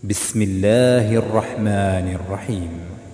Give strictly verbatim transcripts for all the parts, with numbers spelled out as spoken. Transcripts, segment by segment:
بسم الله الرحمن الرحيم.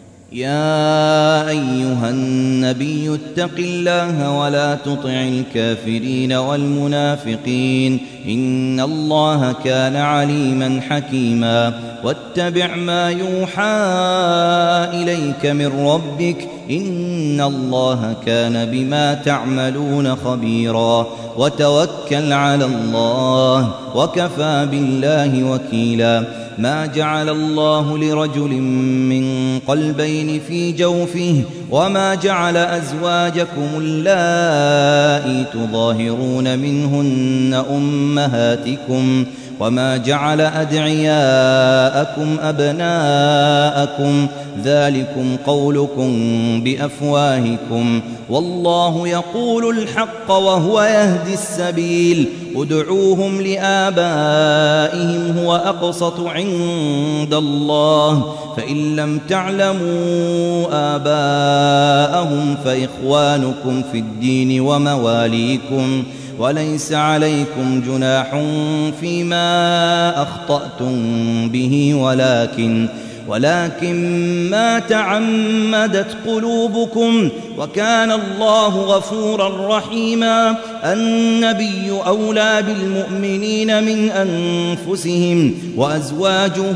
يا أيها النبي اتق الله ولا تطع الكافرين والمنافقين إن الله كان عليما حكيما واتبع ما يوحى إليك من ربك إن الله كان بما تعملون خبيرا وتوكل على الله وكفى بالله وكيلا. ما جعل الله لرجل من قلبين في جوفه وما جعل أزواجكم اللائي تظاهرون منهن أمهاتكم وما جعل أدعياءكم أبناءكم ذلكم قولكم بأفواهكم والله يقول الحق وهو يهدي السبيل ادعوهم لآبائهم هو أقسط عند الله فإن لم تعلموا آباءهم فإخوانكم في الدين ومواليكم وليس عليكم جناح فيما أخطأتم به ولكن ولكن ما تعمدت قلوبكم وكان الله غفورا رحيما. النبي أولى بالمؤمنين من أنفسهم وأزواجه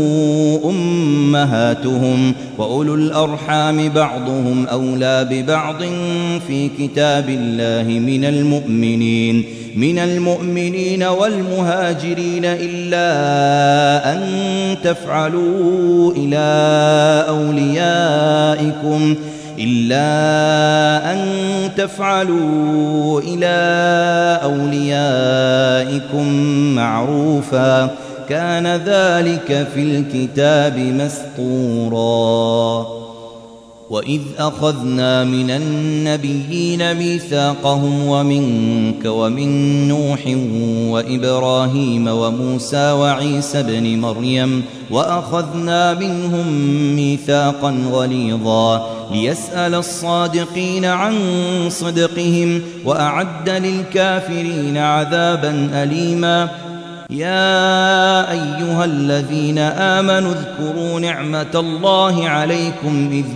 أمهاتهم وأولو الأرحام بعضهم أولى ببعض في كتاب الله من المؤمنين من المؤمنين والمهاجرين إلا أن تفعلوا إلى أوليائكم إلا أن تفعلوا إلى أوليائكم معروفا كان ذلك في الكتاب مسطورا. وإذ أخذنا من النبيين ميثاقهم ومنك ومن نوح وإبراهيم وموسى وعيسى ابن مريم وأخذنا منهم ميثاقا غليظا ليسأل الصادقين عن صدقهم وأعد للكافرين عذابا أليما. يا أيها الذين آمنوا اذكروا نعمة الله عليكم إذ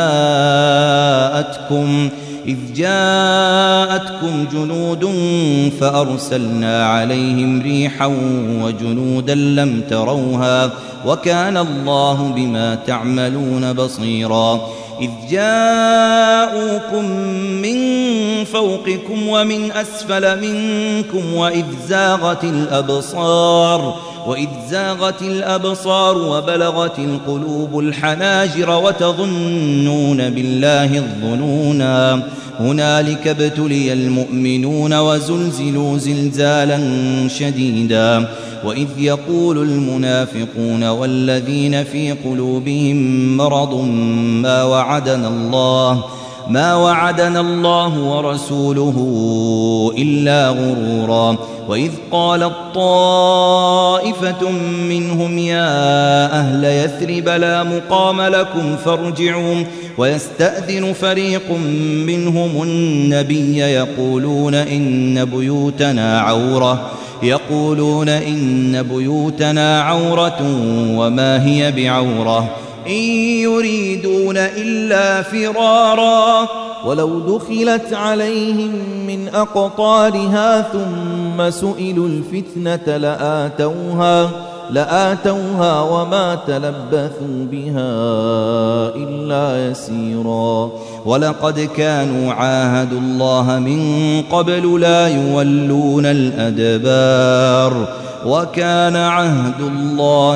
جاءتكم إذ جاءتكم جنود فأرسلنا عليهم ريحا وجنودا لم تروها وكان الله بما تعملون بصيرا. إذ جاءوكم من فوقكم ومن أسفل منكم وإذ زاغت الأبصار وإذ زاغت الأبصار وبلغت القلوب الحناجر وتظنون بالله الظنونا هنالك ابتلي المؤمنون وزلزلوا زلزالا شديدا. وإذ يقول المنافقون والذين في قلوبهم مرض ما وعدنا الله ما وعدنا الله ورسوله إلا غرورا. وإذ قالت طائفة منهم يا أهل يثرب لا مقام لكم فارجعوا ويستأذن فريق منهم النبي يقولون إن بيوتنا عورة يقولون إن بيوتنا عورة وما هي بعورة إن يريدون إلا فرارا ولو دخلت عليهم من أقطارها ثم سئلوا الفتنة لآتوها لآتوها وما تلبثوا بها إلا يسيرا. ولقد كانوا عاهدوا الله من قبل لا يولون الأدبار وكان عهد الله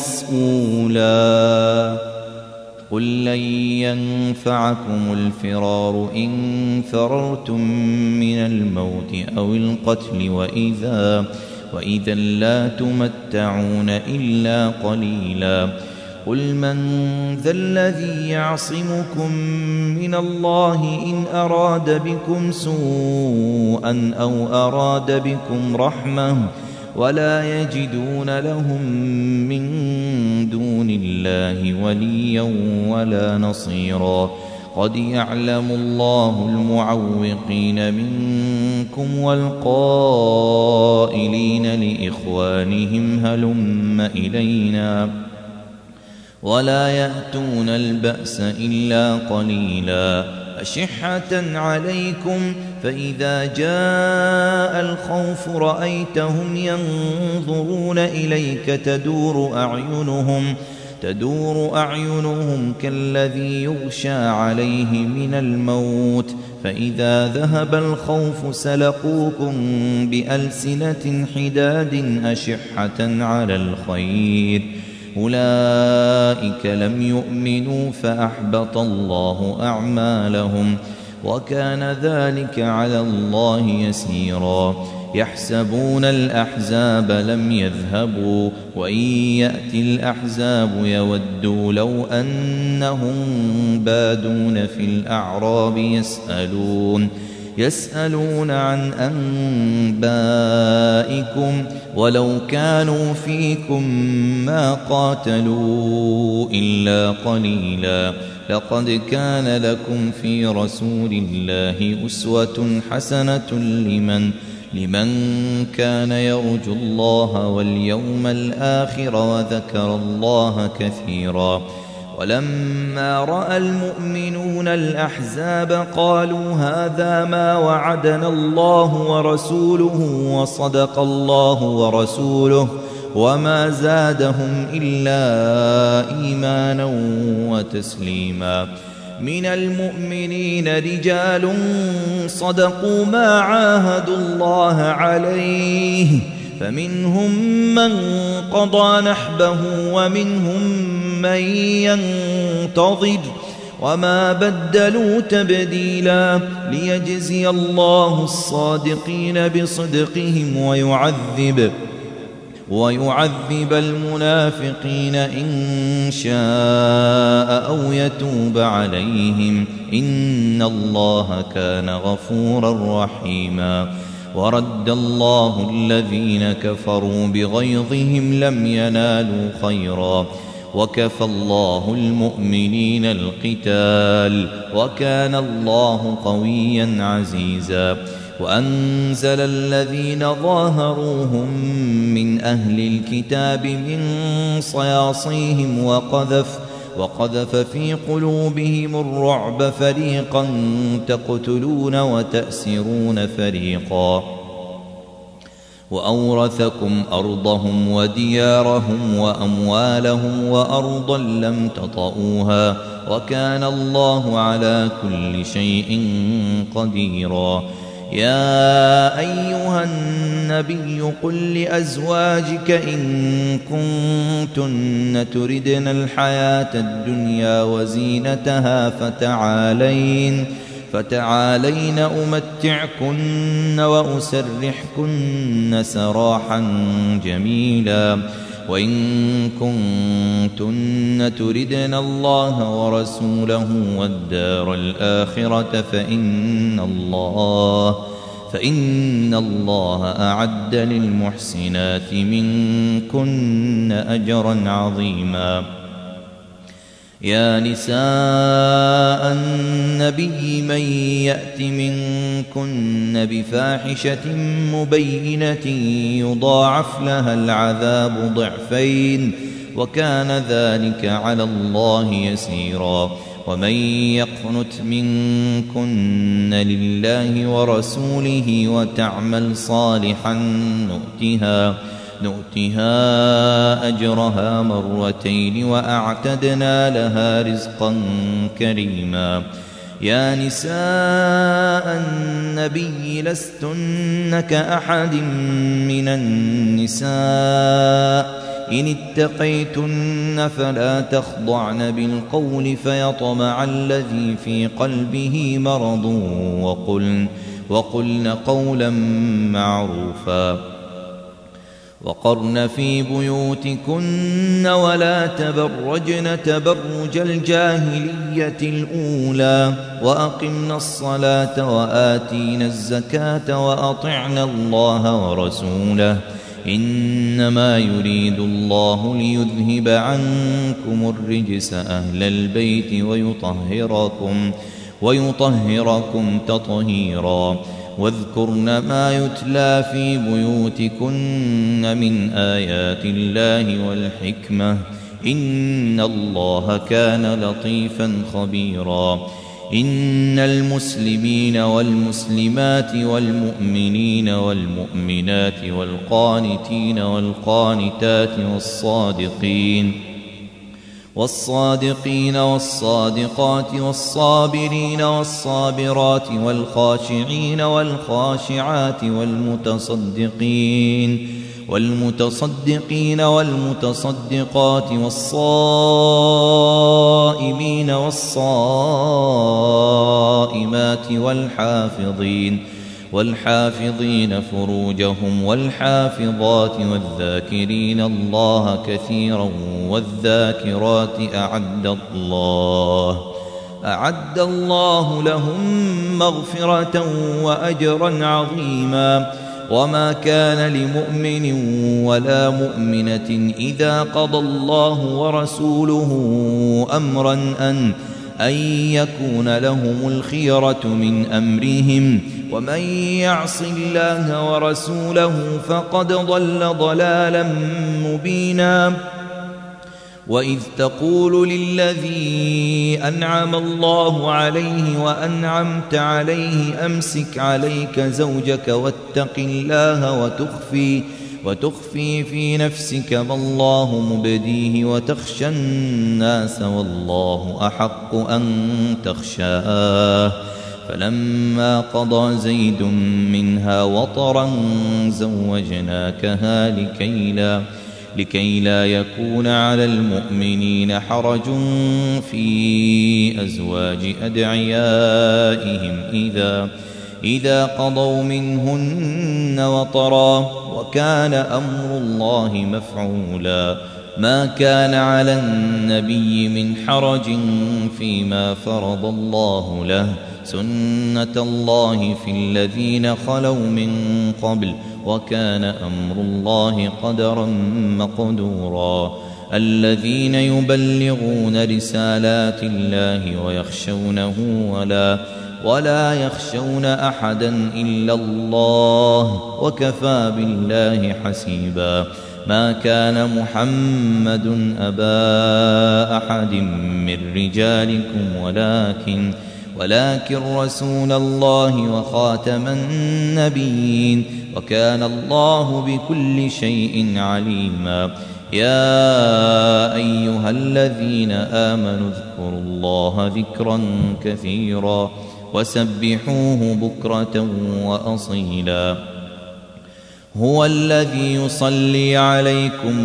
مسؤولا. قل لن ينفعكم الفرار إن فررتم من الموت أو القتل وإذا وإذا لا تمتعون إلا قليلا. قل من ذا الذي يعصمكم من الله إن أراد بكم سوءا أو أراد بكم رحمة ولا يجدون لهم من دون الله وليا ولا نصيرا. قد يعلم الله المعوقين منكم والقائلين لإخوانهم هلم إلينا ولا يأتون البأس إلا قليلا أشحة عليكم فإذا جاء الخوف رأيتهم ينظرون إليك تدور أعينهم تدور أعينهم كالذي يغشى عليه من الموت فإذا ذهب الخوف سلقوكم بألسنة حداد أشحة على الخير أولئك لم يؤمنوا فأحبط الله أعمالهم وكان ذلك على الله يسيرا يحسبون الأحزاب لم يذهبوا وإن يأتي الأحزاب يودوا لو أنهم بادون في الأعراب يسألون يسألون عن أنبائكم ولو كانوا فيكم ما قاتلوا إلا قليلا لقد كان لكم في رسول الله أسوة حسنة لمن لمن كان يرجو الله واليوم الآخر وذكر الله كثيرا ولما رأى المؤمنون الأحزاب قالوا هذا ما وعدنا الله ورسوله وصدق الله ورسوله وما زادهم إلا إيمانا وتسليما من المؤمنين رجال صدقوا ما عاهدوا الله عليه فمنهم من قضى نحبه ومنهم من ينتظر وما بدلوا تبديلا ليجزي الله الصادقين بصدقهم ويعذب ويعذب المنافقين إن شاء أو يتوب عليهم إن الله كان غفورا رحيما ورد الله الذين كفروا بغيظهم لم ينالوا خيرا وكفى الله المؤمنين القتال وكان الله قويا عزيزا وأنزل الذين ظاهروهم من أهل الكتاب من صياصيهم وقذف وقذف في قلوبهم الرعب فريقا تقتلون وتأسرون فريقا وأورثكم أرضهم وديارهم وأموالهم وأرضا لم تطئوها وكان الله على كل شيء قديرا يا أيها النبي قل لأزواجك إن كنتن تردن الحياة الدنيا وزينتها فتعالين فتعالين أمتعكن وأسرحكن سراحا جميلا وإن كنتن تردن الله ورسوله والدار الآخرة فإن الله فإن الله أعد للمحسنات منكن أجرا عظيما يا نساء النبي من يأت منكن بفاحشة مبينة يضاعف لها العذاب ضعفين وكان ذلك على الله يسيرا ومن يقنت منكن لله ورسوله وتعمل صالحا نؤتها نؤتها أجرها مرتين وأعتدنا لها رزقا كريما يا نساء النبي لستن كأحد من النساء إن اتقيتن فلا تخضعن بالقول فيطمع الذي في قلبه مرض وقلن, وقلن قولا معروفا وقرن في بيوتكن ولا تبرجن تبرج الجاهلية الأولى وأقمنا الصلاة وآتينا الزكاة وأطعنا الله ورسوله إنما يريد الله ليذهب عنكم الرجس أهل البيت ويطهركم ويطهركم تطهيرا واذكرن ما يتلى في بيوتكن من آيات الله والحكمة إن الله كان لطيفا خبيرا إن المسلمين والمسلمات والمؤمنين والمؤمنات والقانتين والقانتات والصادقين والصادقين والصادقات والصابرين والصابرات والخاشعين والخاشعات والمتصدقين والمتصدقين والمتصدقات والصائمين والصائمات والحافظين والحافظين فروجهم والحافظات والذاكرين الله كثيرا والذاكرات أعد الله أعد الله لهم مغفرة وأجرا عظيما وما كان لمؤمن ولا مؤمنة إذا قضى الله ورسوله أمرا أن أن يكون لهم الخيرة من أمرهم ومن يعص الله ورسوله فقد ضل ضلالا مبينا وإذ تقول للذي أنعم الله عليه وأنعمت عليه أمسك عليك زوجك واتق الله وتخفي وتخفي في نفسك ما الله مبديه وتخشى الناس والله أحق أن تخشاه فلما قضى زيد منها وطرا زوجناكها لكي لا لكي لا يكون على المؤمنين حرج في أزواج أدعيائهم إذا إذا قضوا منهن وطرا وكان أمر الله مفعولا ما كان على النبي من حرج فيما فرض الله له سنة الله في الذين خلوا من قبل وكان أمر الله قدرا مقدورا الذين يبلغون رسالات الله ويخشونه ولا ولا يخشون أحدا إلا الله وكفى بالله حسيبا ما كان محمد أبا أحد من رجالكم ولكن ولكن رسول الله وخاتم النبيين وكان الله بكل شيء عليما يا أيها الذين آمنوا اذكروا الله ذكرا كثيرا وسبحوه بكرة وأصيلا هو الذي يصلي عليكم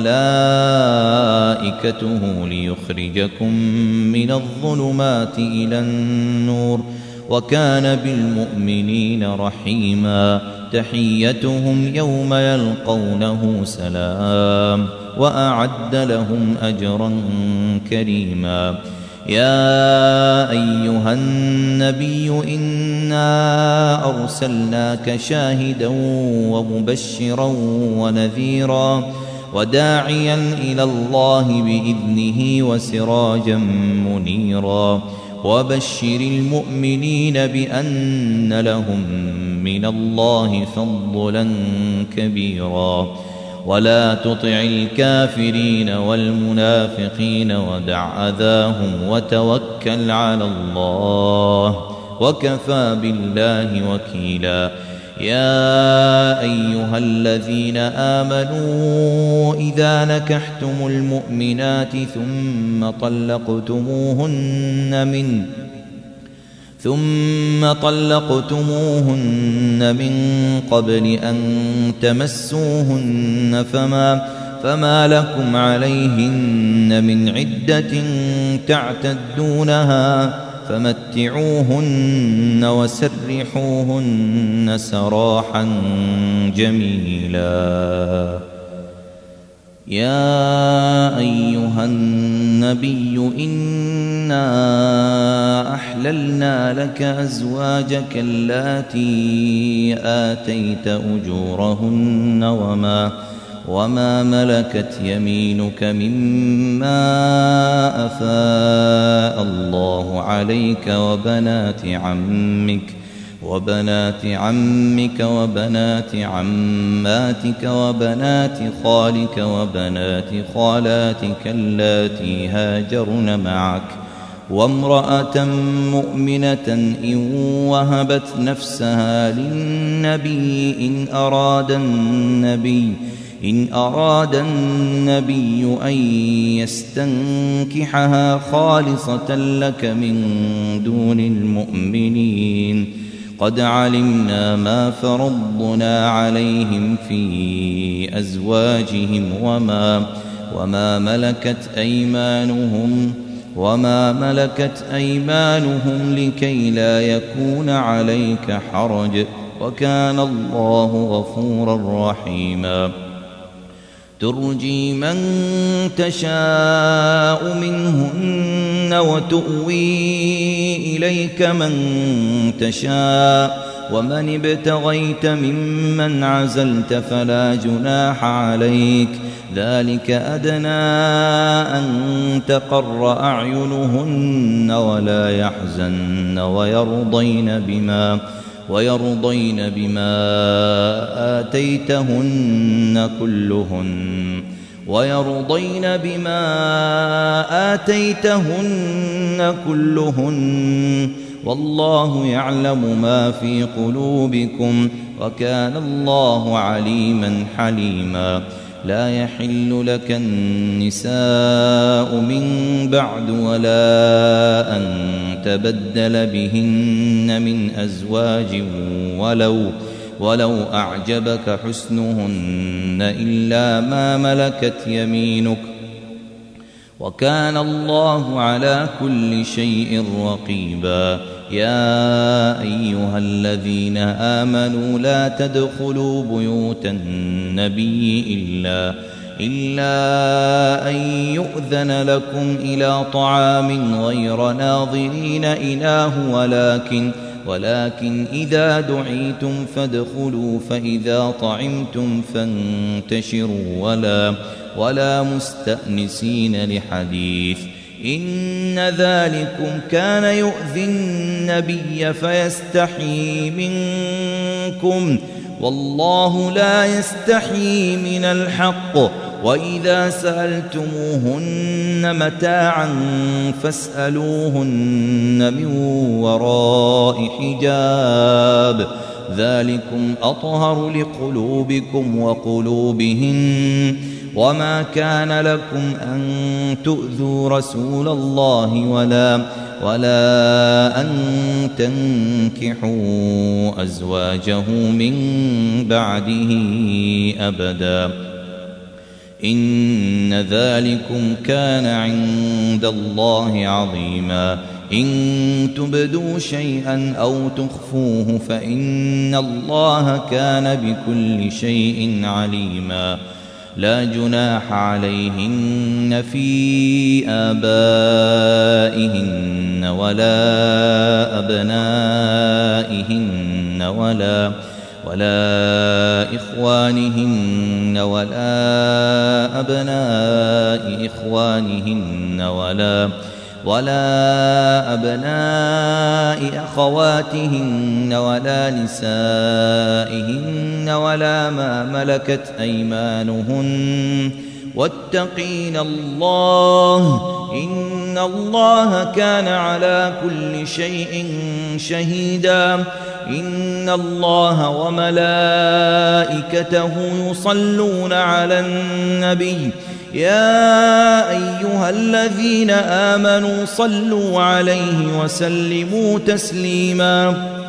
وملائكته ليخرجكم من الظلمات إلى النور وكان بالمؤمنين رحيما تحيتهم يوم يلقونه سلام وأعد لهم أجرا كريما يا أيها النبي إنا أرسلناك شاهدا ومبشرا ونذيرا وداعيا إلى الله بإذنه وسراجا منيرا وبشر المؤمنين بأن لهم من الله فضلا كبيرا ولا تطع الكافرين والمنافقين ودع أذاهم وتوكل على الله وكفى بالله وكيلا يا أيها الذين آمنوا إذا نكحتم المؤمنات ثم طلقتموهن من ثم طلقتموهن من قبل أن تمسوهن فما فما لكم عليهن من عدة تعتدونها فمتعوهن وسرحوهن سراحا جميلا يا أيها النبي إنا أحللنا وأحللنا لك أزواجك اللاتي آتيت أجورهن وما وما ملكت يمينك مما أفاء الله عليك وبنات عمك وبنات عمك وبنات عماتك وبنات خالك وبنات خالاتك اللاتي هاجرن معك وامرأة مؤمنة إن وهبت نفسها للنبي إن أراد النبي إن أراد النبي أن يستنكحها خالصة لك من دون المؤمنين قد علمنا ما فرضنا عليهم في أزواجهم وما وما ملكت أيمانهم وما ملكت أيمانهم لكي لا يكون عليك حرج وكان الله غفورا رحيما ترجي من تشاء منهن وتؤوي إليك من تشاء ومن ابتغيت ممن عزلت فلا جناح عليك ذلك أدنى أن تقر أعينهن ولا يحزن ويرضين بما ويرضين بما آتيتهن كلهن ويرضين بما آتيتهن كلهن والله يعلم ما في قلوبكم وكان الله عليما حليما لا يحل لك النساء من بعد ولا أن تبدل بهن من أزواج ولو ولو أعجبك حسنهن إلا ما ملكت يمينك وكان الله على كل شيء رقيبا يا أيها الذين آمنوا لا تدخلوا بيوت النبي إلا إلا أن يؤذن لكم إلى طعام غير ناظرين إناه ولكن ولكن إذا دعيتم فادخلوا فإذا طعمتم فانتشروا ولا ولا مستأنسين لحديث إن ذلكم كان يؤذي النبي فيستحيي منكم والله لا يستحيي من الحق وإذا سألتموهن متاعا فاسألوهن من وراء حجاب ذلكم أطهر لقلوبكم وقلوبهن وما كان لكم أن تؤذوا رسول الله ولا ولا أن تنكحوا أزواجه من بعده أبدا إن ذلكم كان عند الله عظيما إن تبدوا شيئا أو تخفوه فإن الله كان بكل شيء عليما لا جناح عليهن في آبائهن ولا أبنائهن ولا ولا إخوانهن ولا أبناء إخوانهن ولا ولا أبناء أخواتهن ولا نسائهن ولا ما ملكت أيمانهن واتقين الله إن الله كان على كل شيء شهيدا إن الله وملائكته يصلون على النبي يا أيها الذين آمنوا صلوا عليه وسلموا تسليما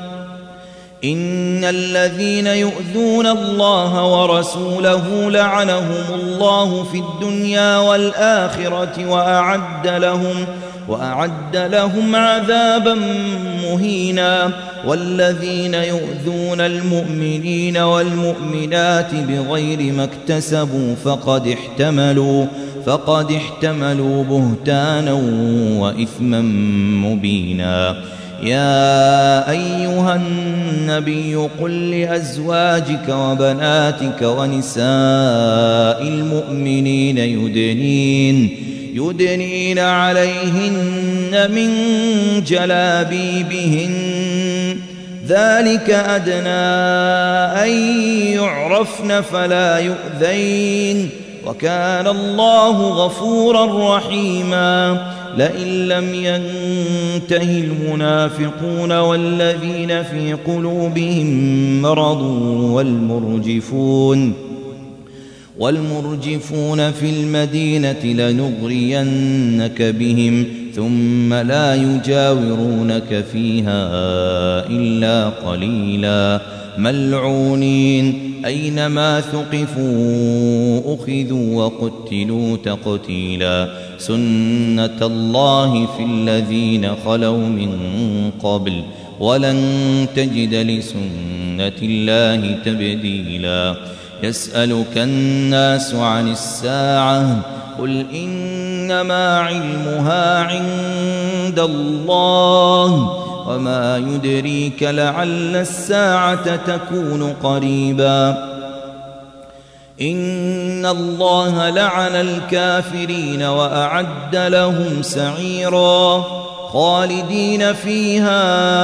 إن الذين يؤذون الله ورسوله لعنهم الله في الدنيا والآخرة وأعد لهم وأعد لهم عذابا مهينا والذين يؤذون المؤمنين والمؤمنات بغير ما اكتسبوا فقد احتملوا فقد احتملوا بهتانا وإثما مبينا يا أيها النبي قل لأزواجك وبناتك ونساء المؤمنين يدنين يدنين عليهن من جلابيبهن ذلك أدنى أن يعرفن فلا يؤذين وكان الله غفورا رحيما لئن لم ينته المنافقون والذين في قلوبهم مرض والمرجفون والمرجفون في المدينة لنغرينك بهم ثم لا يجاورونك فيها إلا قليلا ملعونين أينما ثقفوا أخذوا وقتلوا تقتيلا سنة الله في الذين خلوا من قبل ولن تجد لسنة الله تبديلا يسألك الناس عن الساعة قل إنما علمها عند الله وما يدريك لعل الساعة تكون قريبا إن الله لعن الكافرين وأعد لهم سعيرا خالدين فيها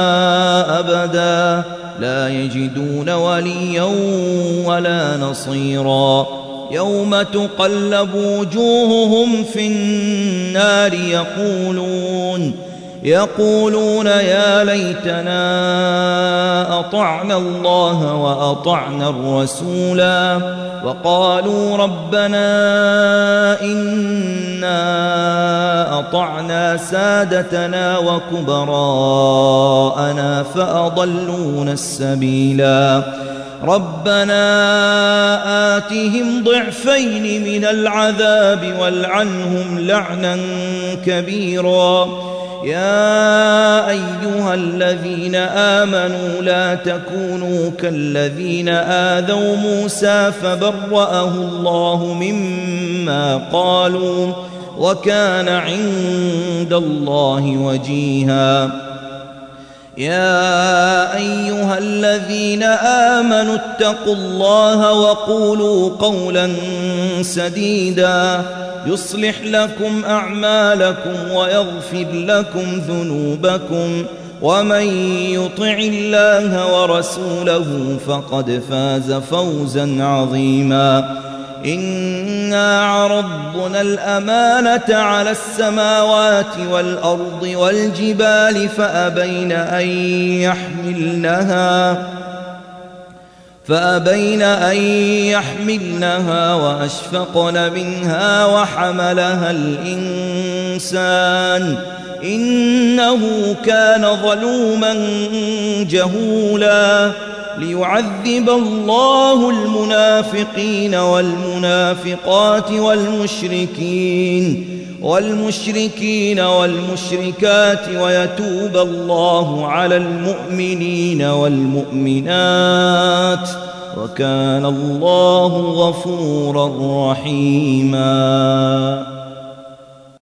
أبدا لا يجدون وليا ولا نصيرا يوم تقلب وجوههم في النار يقولون يقولون يا ليتنا أطعنا الله وأطعنا الرسولا وقالوا ربنا إنا أطعنا سادتنا وكبراءنا فأضلونا السبيلا ربنا آتهم ضعفين من العذاب والعنهم لعنا كبيرا يا أيها الذين آمنوا لا تكونوا كالذين آذوا موسى فبرأه الله مما قالوا وكان عند الله وجيها يا أيها الذين آمنوا اتقوا الله وقولوا قولا سديدا يصلح لكم أعمالكم ويغفر لكم ذنوبكم ومن يطع الله ورسوله فقد فاز فوزا عظيما إنا عرضنا الأمانة على السماوات والأرض والجبال فأبين أن يحملنها فأبين أن يحملنها وأشفقن منها وحملها الإنسان إنه كان ظلوما جهولا ليعذب الله المنافقين والمنافقات والمشركين والمشركين والمشركات ويتوب الله على المؤمنين والمؤمنات وكان الله غفورا رحيما.